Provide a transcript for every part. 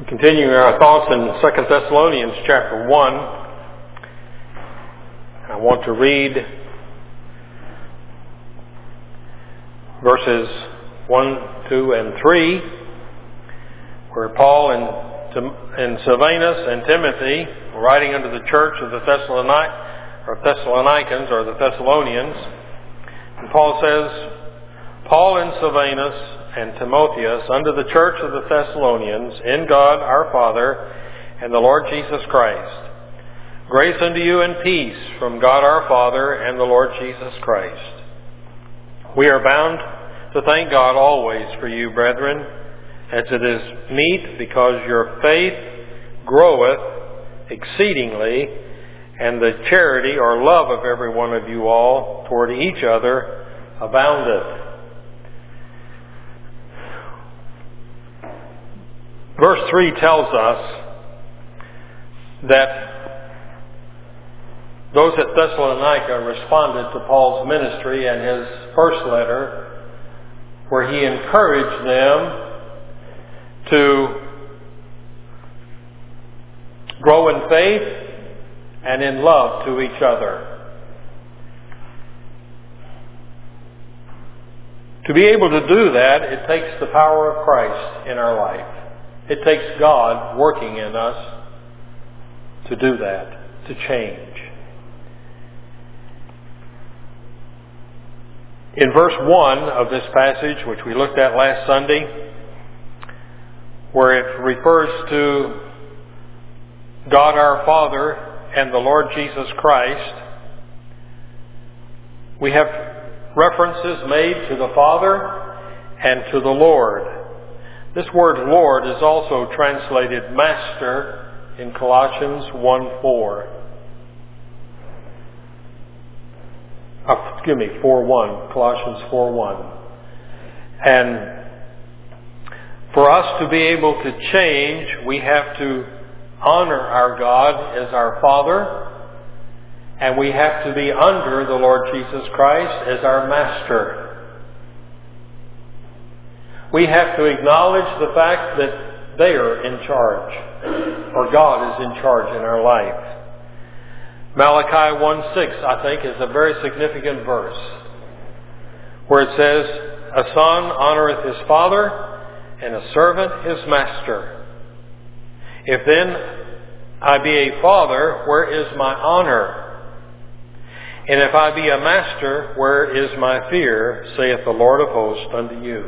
Continuing our thoughts in 2 Thessalonians chapter 1, I want to read verses 1, 2, and 3, where Paul and Silvanus and Timothy, writing unto the church of the Thessalonians, and Paul says, Paul and Silvanus and Timotheus unto the church of the Thessalonians, in God our Father and the Lord Jesus Christ. Grace unto you and peace from God our Father and the Lord Jesus Christ. We are bound to thank God always for you, brethren, as it is meet, because your faith groweth exceedingly, and the charity or love of every one of you all toward each other aboundeth. Verse 3 tells us that those at Thessalonica responded to Paul's ministry and his first letter, where he encouraged them to grow in faith and in love to each other. To be able to do that, it takes the power of Christ in our life. It takes God working in us to do that, to change. In verse 1 of this passage, which we looked at last Sunday, where it refers to God our Father and the Lord Jesus Christ, we have references made to the Father and to the Lord. This word Lord is also translated Master in Colossians 1:4. 4:1. Colossians 4:1. And for us to be able to change, we have to honor our God as our Father, and we have to be under the Lord Jesus Christ as our Master. We have to acknowledge the fact that they are in charge, or God is in charge in our life. Malachi 1:6, I think, is a very significant verse, where it says, a son honoreth his father, and a servant his master. If then I be a father, where is my honor? And if I be a master, where is my fear, saith the Lord of hosts unto you.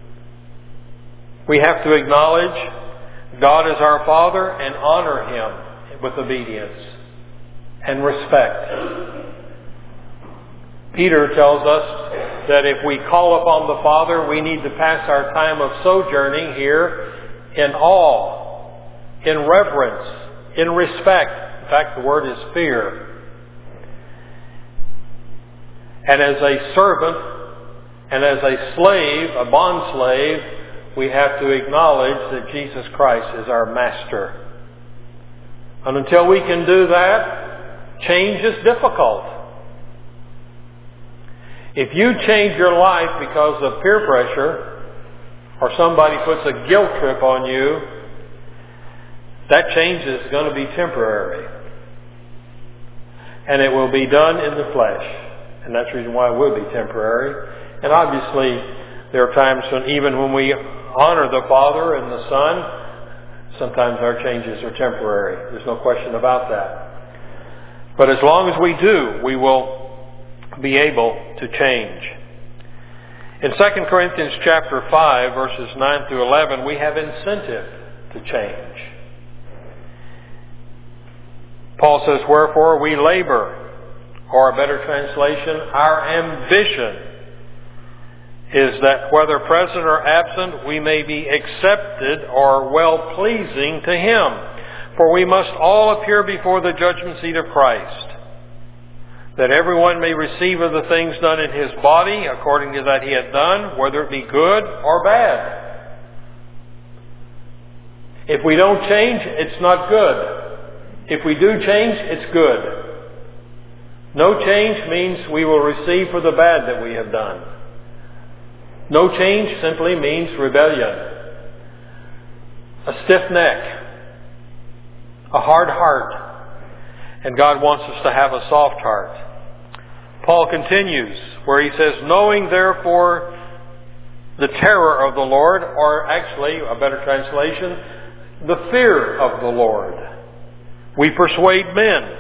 We have to acknowledge God as our Father and honor Him with obedience and respect. Peter tells us that if we call upon the Father, we need to pass our time of sojourning here in awe, in reverence, in respect. In fact, the word is fear. And as a servant and as a slave, a bondslave, we have to acknowledge that Jesus Christ is our Master. And until we can do that, change is difficult. If you change your life because of peer pressure, or somebody puts a guilt trip on you, that change is going to be temporary. And it will be done in the flesh. And that's the reason why it will be temporary. And obviously, there are times when we honor the Father and the Son, sometimes our changes are temporary. There's no question about that. But as long as we do, we will be able to change. In 2 Corinthians chapter 5, verses 9 through 11, we have incentive to change. Paul says, wherefore we labor, or a better translation, our ambition is that whether present or absent, we may be accepted or well-pleasing to Him. For we must all appear before the judgment seat of Christ, that everyone may receive of the things done in his body according to that he had done, whether it be good or bad. If we don't change, it's not good. If we do change, it's good. No change means we will receive for the bad that we have done. No change simply means rebellion. a stiff neck, a hard heart, and God wants us to have a soft heart. Paul continues where he says, knowing therefore the terror of the Lord, or actually, a better translation, the fear of the Lord, we persuade men.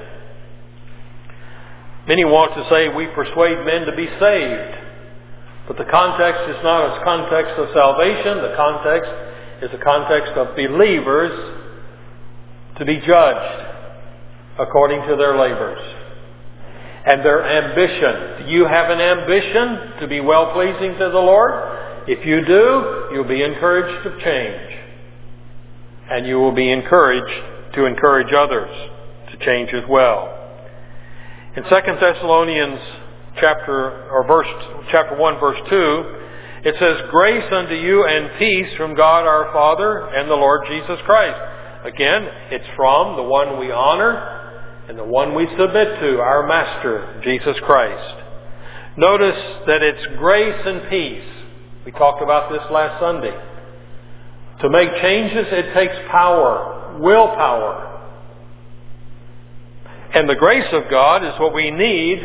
Many want to say we persuade men to be saved. But the context is not a context of salvation. The context is a context of believers to be judged according to their labors and their ambition. Do you have an ambition to be well-pleasing to the Lord? If you do, you'll be encouraged to change. And you will be encouraged to encourage others to change as well. In 2 Thessalonians chapter 1, verse 2, it says, grace unto you and peace from God our Father and the Lord Jesus Christ. Again, it's from the one we honor and the one we submit to, our Master, Jesus Christ. Notice that it's grace and peace. We talked about this last Sunday. To make changes, it takes power, willpower. And the grace of God is what we need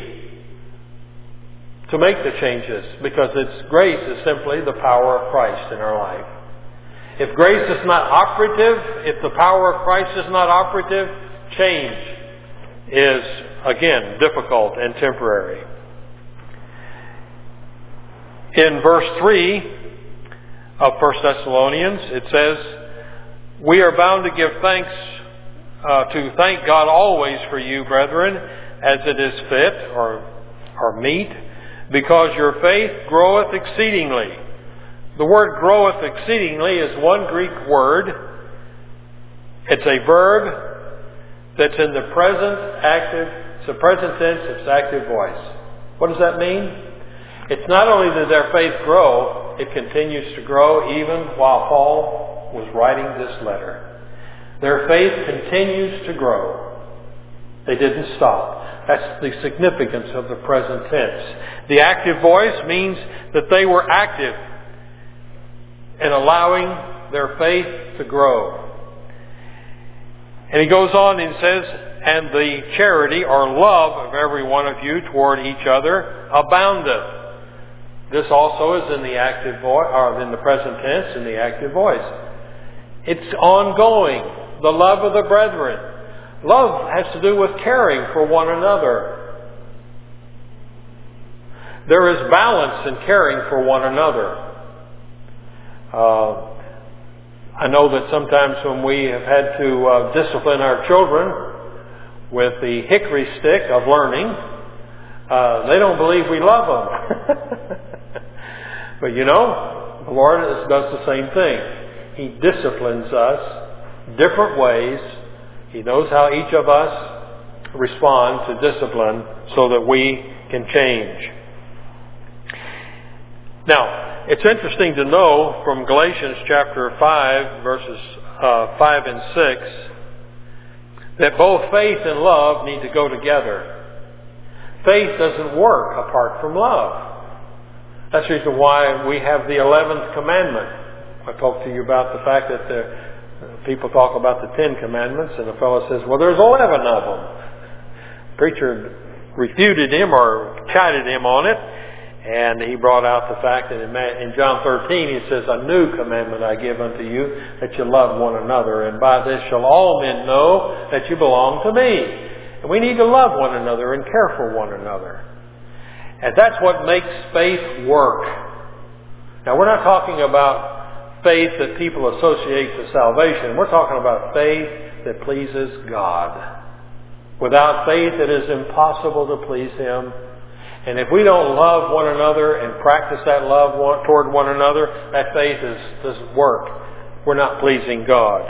to make the changes, because its grace is simply the power of Christ in our life. If grace is not operative, if the power of Christ is not operative, change is, again, difficult and temporary. In verse 3 of 1 Thessalonians, it says, we are bound to give thanks to thank God always for you, brethren, as it is fit or meet, because your faith groweth exceedingly. The word groweth exceedingly is one Greek word. It's a verb that's in the it's a present tense, it's active voice. What does that mean? It's not only that their faith grow, it continues to grow even while Paul was writing this letter. Their faith continues to grow. They didn't stop. That's the significance of the present tense. The active voice means that they were active in allowing their faith to grow. And he goes on and says, and the charity or love of every one of you toward each other aboundeth. This also is in the active voice, or in the present tense, in the active voice. It's ongoing. The love of the brethren. Love has to do with caring for one another. There is balance in caring for one another. I know that sometimes when we have had to discipline our children with the hickory stick of learning, they don't believe we love them. But you know, the Lord does the same thing. He disciplines us different ways. He knows how each of us respond to discipline so that we can change. Now, it's interesting to know from Galatians chapter 5, verses 5 and 6, that both faith and love need to go together. Faith doesn't work apart from love. That's the reason why we have the 11th commandment. I talked to you about the fact that people talk about the 10 commandments, and the fellow says, well, there's 11 of them. The preacher refuted him or chided him on it, and he brought out the fact that in John 13 he says, a new commandment I give unto you, that you love one another, and by this shall all men know that you belong to me. And we need to love one another and care for one another. And that's what makes faith work. Now, we're not talking about faith that people associate to salvation. We're talking about faith that pleases God. Without faith, it is impossible to please Him. And if we don't love one another and practice that love toward one another, that faith doesn't work. We're not pleasing God.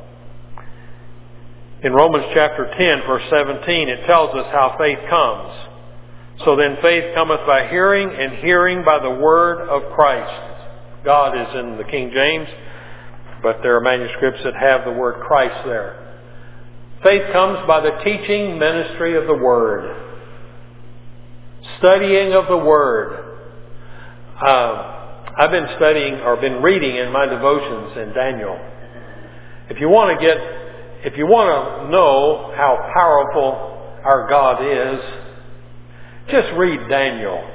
In Romans chapter 10, verse 17, it tells us how faith comes. So then faith cometh by hearing, and hearing by the word of Christ. God is in the King James, but there are manuscripts that have the word Christ there. Faith comes by the teaching ministry of the Word. Studying of the Word. I've been studying or been reading in my devotions in Daniel. If you want to know how powerful our God is, just read Daniel.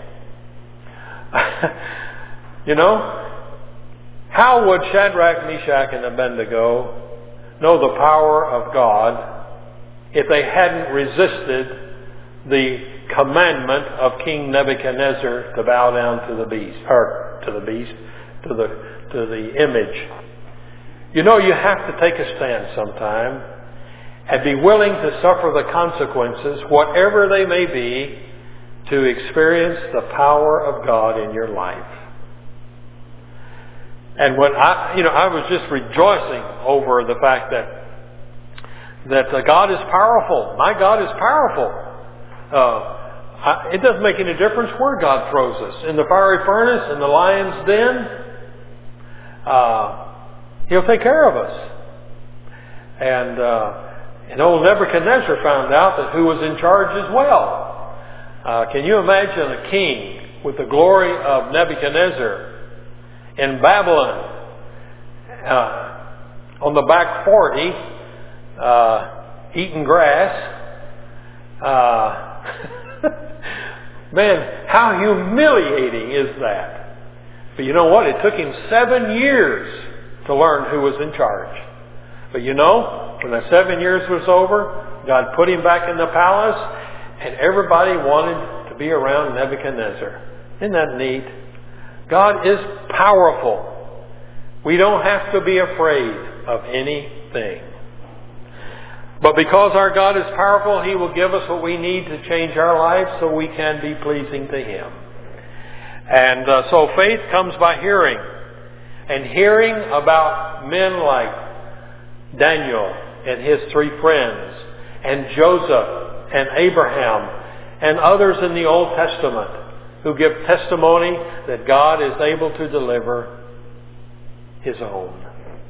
You know, how would Shadrach, Meshach, and Abednego know the power of God if they hadn't resisted the commandment of King Nebuchadnezzar to bow down to the image? You know, you have to take a stand sometime and be willing to suffer the consequences, whatever they may be, to experience the power of God in your life. And when I was just rejoicing over the fact that God is powerful. My God is powerful. It doesn't make any difference where God throws us. In the fiery furnace, in the lion's den, He'll take care of us. And old Nebuchadnezzar found out that who was in charge as well. Can you imagine a king with the glory of Nebuchadnezzar in Babylon on the back 40 eating grass? Man, how humiliating is that? But you know what? It took him 7 years to learn who was in charge. But you know, when the 7 years was over, God put him back in the palace, and everybody wanted to be around Nebuchadnezzar. Isn't that neat? God is powerful. We don't have to be afraid of anything. But because our God is powerful, He will give us what we need to change our lives so we can be pleasing to Him. And so faith comes by hearing. And hearing about men like Daniel and his 3 friends, and Joseph and Abraham, and others in the Old Testament who give testimony that God is able to deliver His own.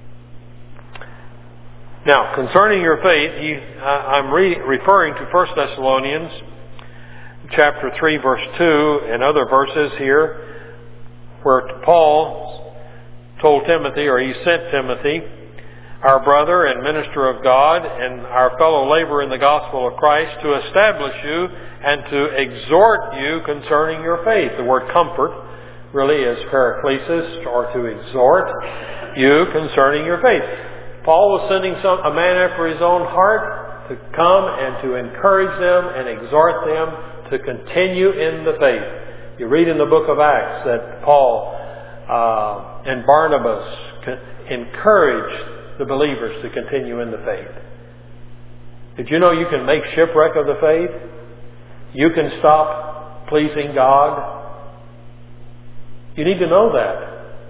Now, concerning your faith, I'm referring to 1 Thessalonians chapter 3, verse 2, and other verses here, where Paul told Timothy, or he sent Timothy, our brother and minister of God and our fellow laborer in the gospel of Christ, to establish you and to exhort you concerning your faith. The word comfort really is paraklesis, or to exhort you concerning your faith. Paul was sending a man after his own heart to come and to encourage them and exhort them to continue in the faith. You read in the book of Acts that Paul and Barnabas encouraged the believers to continue in the faith. Did you know you can make shipwreck of the faith? You can stop pleasing God. You need to know that.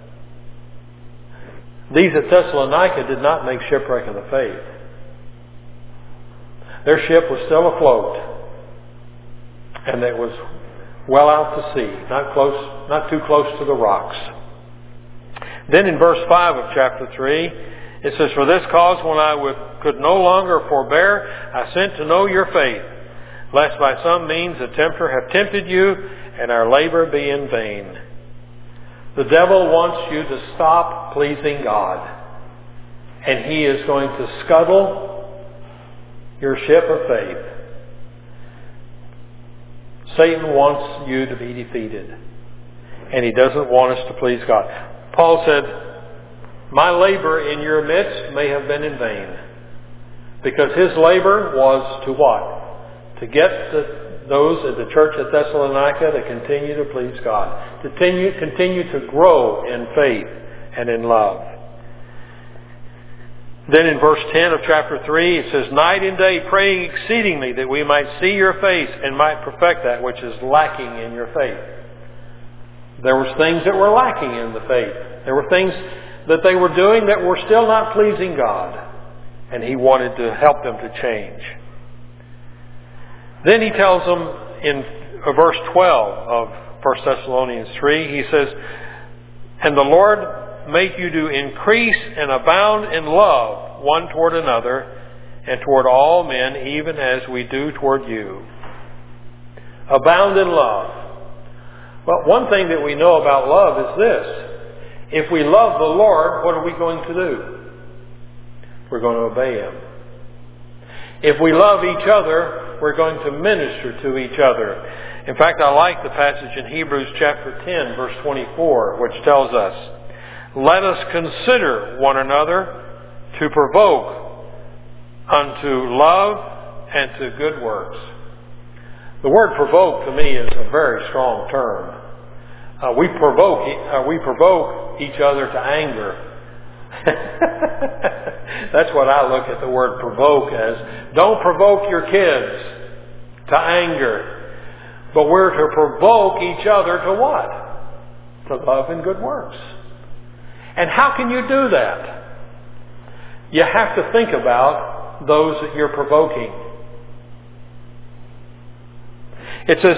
These at Thessalonica did not make shipwreck of the faith. Their ship was still afloat, and it was well out to sea, not too close to the rocks. Then in verse 5 of chapter 3, it says, "For this cause, when I could no longer forbear, I sent to know your faith, lest by some means a tempter have tempted you, and our labor be in vain." The devil wants you to stop pleasing God, and he is going to scuttle your ship of faith. Satan wants you to be defeated, and he doesn't want us to please God. Paul said, "My labor in your midst may have been in vain," because his labor was to what? To get those at the church at Thessalonica to continue to please God, to continue to grow in faith and in love. Then in verse 10 of chapter 3, it says, "Night and day praying exceedingly that we might see your face and might perfect that which is lacking in your faith." There was things that were lacking in the faith. There were things that they were doing that were still not pleasing God, and he wanted to help them to change. Then he tells them in verse 12 of 1 Thessalonians 3, he says, "And the Lord make you to increase and abound in love one toward another and toward all men, even as we do toward you." Abound in love. Well, one thing that we know about love is this. If we love the Lord, what are we going to do? we're going to obey Him. If we love each other, we're going to minister to each other. In fact, I like the passage in Hebrews chapter 10, verse 24, which tells us, "Let us consider one another to provoke unto love and to good works." The word provoke to me is a very strong term. We provoke each other to anger. That's what I look at the word provoke as. Don't provoke your kids to anger. But we're to provoke each other to what? To love and good works. And how can you do that? You have to think about those that you're provoking. It says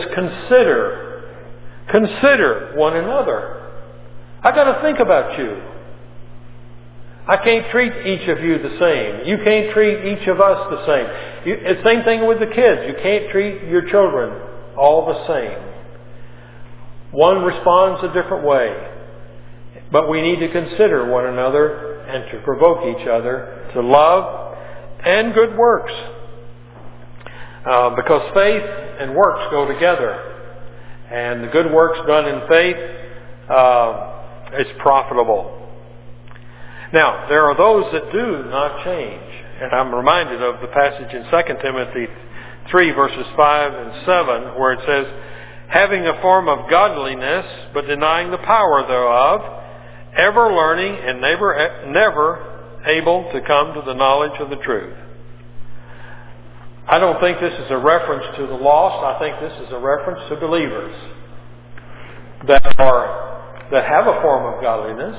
consider one another. I've got to think about you. I can't treat each of you the same. You can't treat each of us the same. It's the same thing with the kids. You can't treat your children all the same. One responds a different way. But we need to consider one another and to provoke each other to love and good works. Because faith and works go together. And the good works done in faith is profitable. Now, there are those that do not change. And I'm reminded of the passage in 2 Timothy 3, verses 5 and 7, where it says, "Having a form of godliness, but denying the power thereof, ever learning and never able to come to the knowledge of the truth." I don't think this is a reference to the lost. I think this is a reference to believers that have a form of godliness.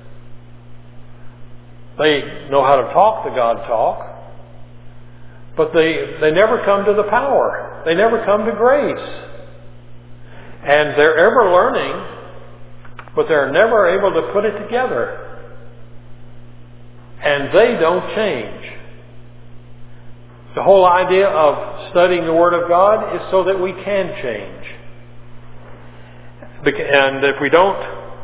They know how to talk the God talk, but they never come to the power. They never come to grace. And they're ever learning, but they're never able to put it together. And they don't change. The whole idea of studying the Word of God is so that we can change. And if we don't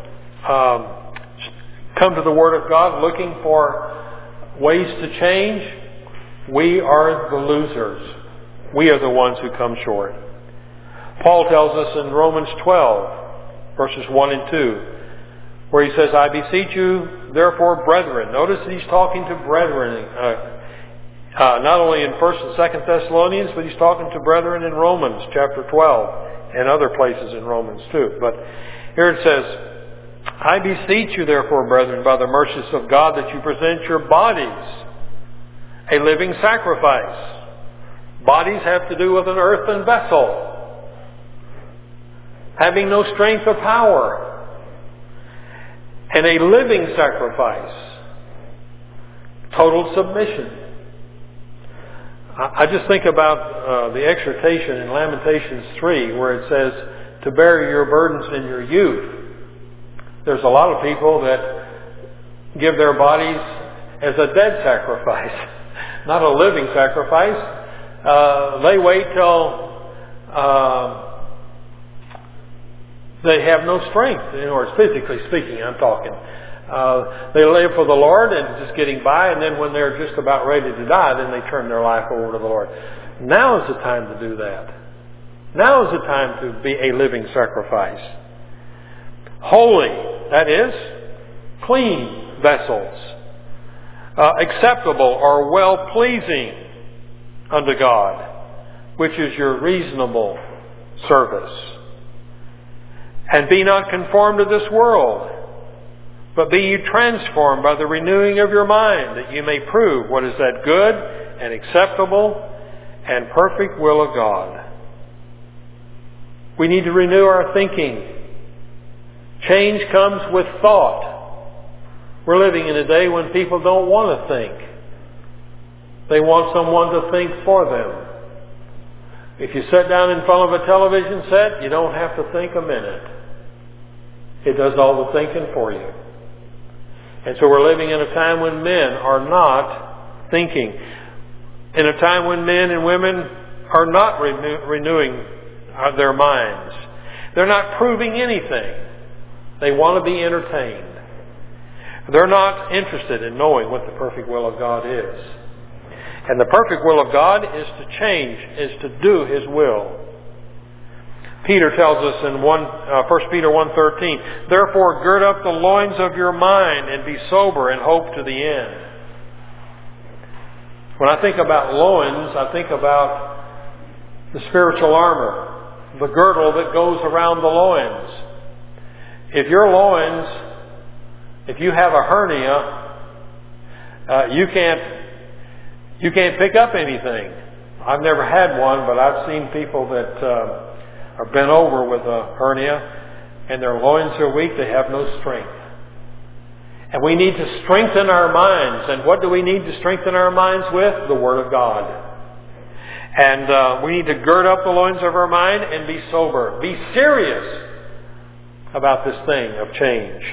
come to the Word of God looking for ways to change, we are the losers. We are the ones who come short. Paul tells us in Romans 12, verses 1 and 2, where he says, "I beseech you, therefore, brethren." Notice that he's talking to brethren, not only in 1st and 2nd Thessalonians, but he's talking to brethren in Romans chapter 12 and other places in Romans too. But here it says, "I beseech you, therefore, brethren, by the mercies of God, that you present your bodies a living sacrifice." Bodies have to do with an earthen vessel, having no strength or power. And a living sacrifice, total submission. I just think about the exhortation in Lamentations 3, where it says to bear your burdens in your youth. There's a lot of people that give their bodies as a dead sacrifice, not a living sacrifice. They wait till they have no strength. In other words, physically speaking, I'm talking. They live for the Lord and just getting by, and then when they're just about ready to die, then they turn their life over to the Lord. Now is the time to do that. Now is the time to be a living sacrifice. Holy, that is, clean vessels. Acceptable or well-pleasing unto God, which is your reasonable service. And be not conformed to this world, but be ye transformed by the renewing of your mind, that you may prove what is that good and acceptable and perfect will of God. We need to renew our thinking. Change comes with thought. We're living in a day when people don't want to think. They want someone to think for them. If you sit down in front of a television set, you don't have to think a minute. It does all the thinking for you. And so we're living in a time when men are not thinking. In a time when men and women are not renewing their minds. They're not proving anything. They want to be entertained. They're not interested in knowing what the perfect will of God is. And the perfect will of God is to change, is to do His will. Peter tells us in 1 Peter 1:13, "Therefore gird up the loins of your mind and be sober and hope to the end." When I think about loins, I think about the spiritual armor, the girdle that goes around the loins. If your loins, if you have a hernia, you can't pick up anything. I've never had one, but I've seen people that are bent over with a hernia, and their loins are weak. They have no strength. And we need to strengthen our minds. And what do we need to strengthen our minds with? The Word of God. And we need to gird up the loins of our mind and be sober. Be serious about this thing of change.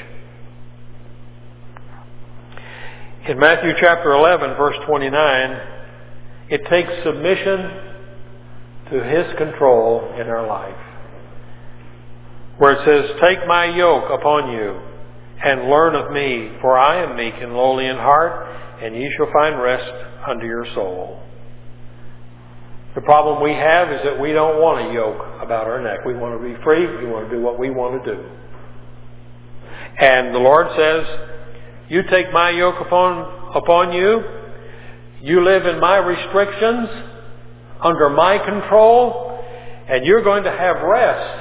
In Matthew chapter 11, verse 29, it takes submission to His control in our life. Where it says, "Take my yoke upon you and learn of me, for I am meek and lowly in heart, and ye shall find rest unto your soul." The problem we have is that we don't want a yoke about our neck. We want to be free. We want to do what we want to do. And the Lord says, "You take my yoke upon you. You live in my restrictions, under my control, and you're going to have rest.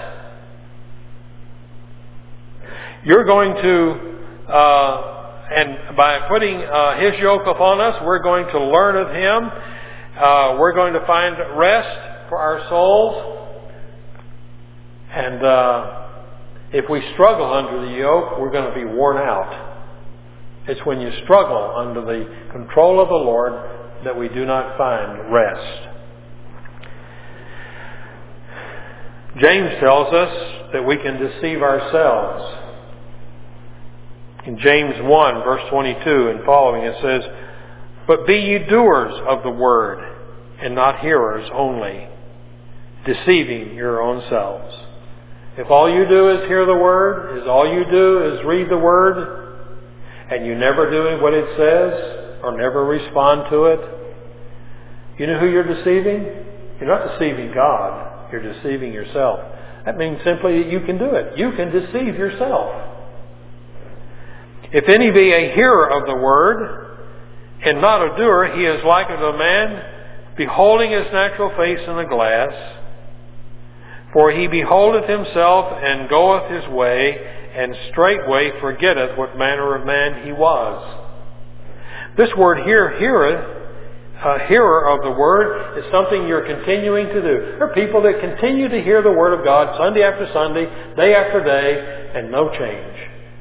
You're going to, and by putting His yoke upon us, we're going to learn of Him. We're going to find rest for our souls. And if we struggle under the yoke, we're going to be worn out. It's when you struggle under the control of the Lord that we do not find rest. James tells us that we can deceive ourselves. In James 1, verse 22 and following, it says, "But be ye doers of the word, and not hearers only, deceiving your own selves." If all you do is hear the word, is all you do is read the word, and you never do what it says, or never respond to it, you know who you're deceiving? You're not deceiving God. You're deceiving yourself. That means simply that you can do it. You can deceive yourself. "If any be a hearer of the word, and not a doer, he is like unto a man beholding his natural face in a glass. For he beholdeth himself, and goeth his way, and straightway forgetteth what manner of man he was." This word here, hearer of the word, is something you're continuing to do. There are people that continue to hear the Word of God Sunday after Sunday, day after day, and no change.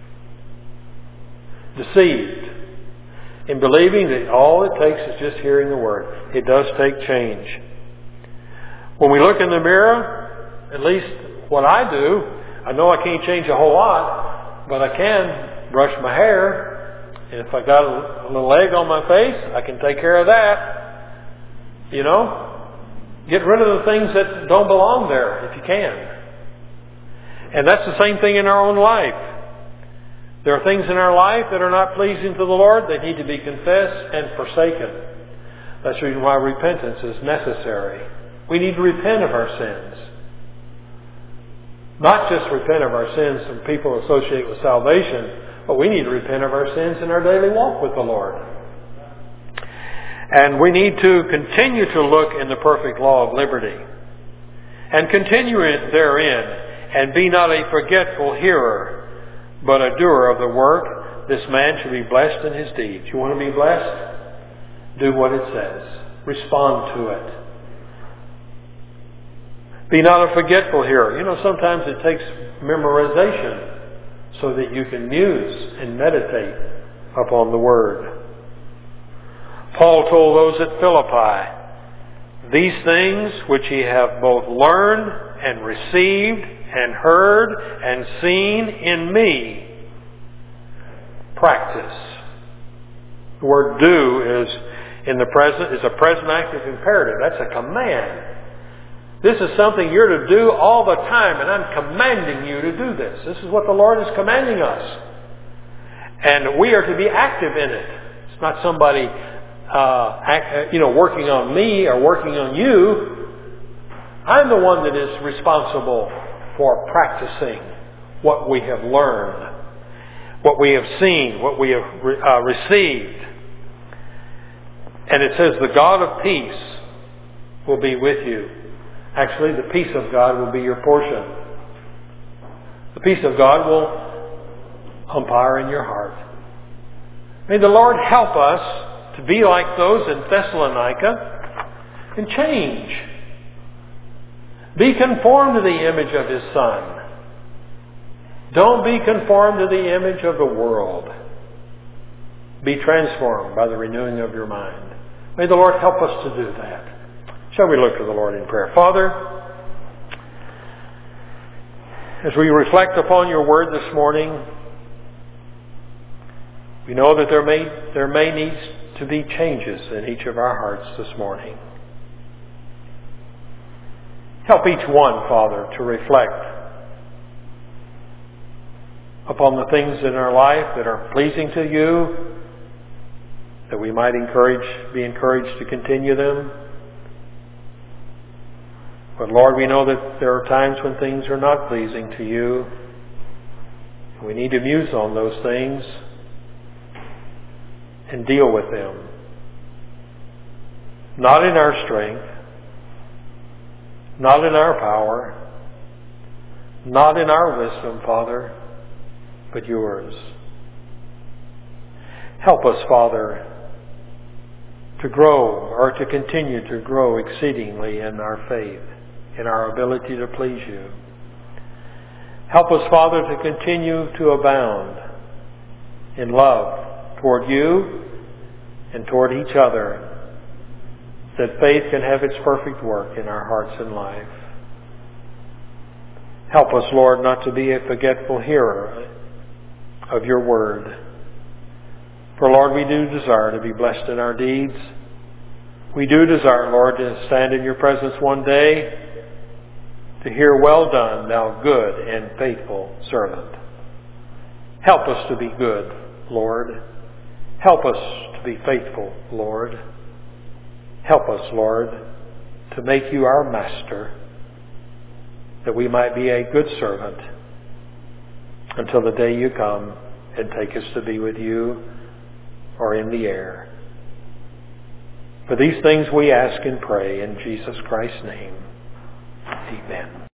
Deceived in believing that all it takes is just hearing the Word. It does take change. When we look in the mirror, at least what I do, I know I can't change a whole lot, but I can brush my hair. And if I got a little egg on my face, I can take care of that. You know? Get rid of the things that don't belong there, if you can. And that's the same thing in our own life. There are things in our life that are not pleasing to the Lord. They need to be confessed and forsaken. That's the reason why repentance is necessary. We need to repent of our sins. Not just repent of our sins from people associated with salvation, but we need to repent of our sins in our daily walk with the Lord. And we need to continue to look in the perfect law of liberty and continue therein, and be not a forgetful hearer, but a doer of the work. This man shall be blessed in his deeds. You want to be blessed? Do what it says. Respond to it. Be not a forgetful hearer. You know, sometimes it takes memorization so that you can muse and meditate upon the Word. Paul told those at Philippi, "These things which ye have both learned and received and heard and seen in me, practice." The word "do" is a present active imperative. That's a command. This is something you're to do all the time, and I'm commanding you to do this. This is what the Lord is commanding us. And we are to be active in it. It's not somebody working on me or working on you. I'm the one that is responsible for practicing what we have learned, what we have seen, what we have received. And it says the God of peace will be with you. Actually, the peace of God will be your portion. The peace of God will umpire in your heart. May the Lord help us to be like those in Thessalonica and change. Be conformed to the image of His Son. Don't be conformed to the image of the world. Be transformed by the renewing of your mind. May the Lord help us to do that. Shall we look to the Lord in prayer? Father, as we reflect upon your word this morning, we know that there may need to be changes in each of our hearts this morning. Help each one, Father, to reflect upon the things in our life that are pleasing to you, that we might be encouraged to continue them. But Lord, we know that there are times when things are not pleasing to you. We need to muse on those things and deal with them. Not in our strength, not in our power, not in our wisdom, Father, but yours. Help us, Father, to grow or to continue to grow exceedingly in our faith, in our ability to please you. Help us, Father, to continue to abound in love toward you and toward each other, that faith can have its perfect work in our hearts and life. Help us, Lord, not to be a forgetful hearer of your word. For, Lord, we do desire to be blessed in our deeds. We do desire, Lord, to stand in your presence one day to hear, well done, thou good and faithful servant. Help us to be good, Lord. Help us to be faithful, Lord. Help us, Lord, to make you our master, that we might be a good servant until the day you come and take us to be with you or in the air. For these things we ask and pray in Jesus Christ's name. Amen.